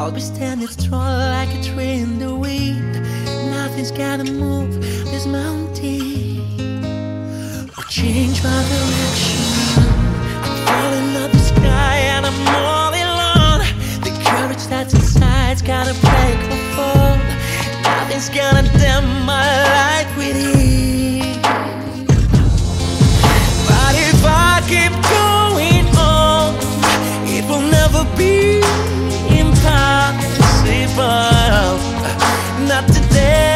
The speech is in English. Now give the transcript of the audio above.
I'll be standing strong like a tree in the wind. Nothing's gonna move this mountain or change my direction. I'm falling up the sky and I'm all alone. The courage that's inside's gotta break my fall. Nothing's gonna dim my light with it. But if I keep going on, it will never be impossible. Not today.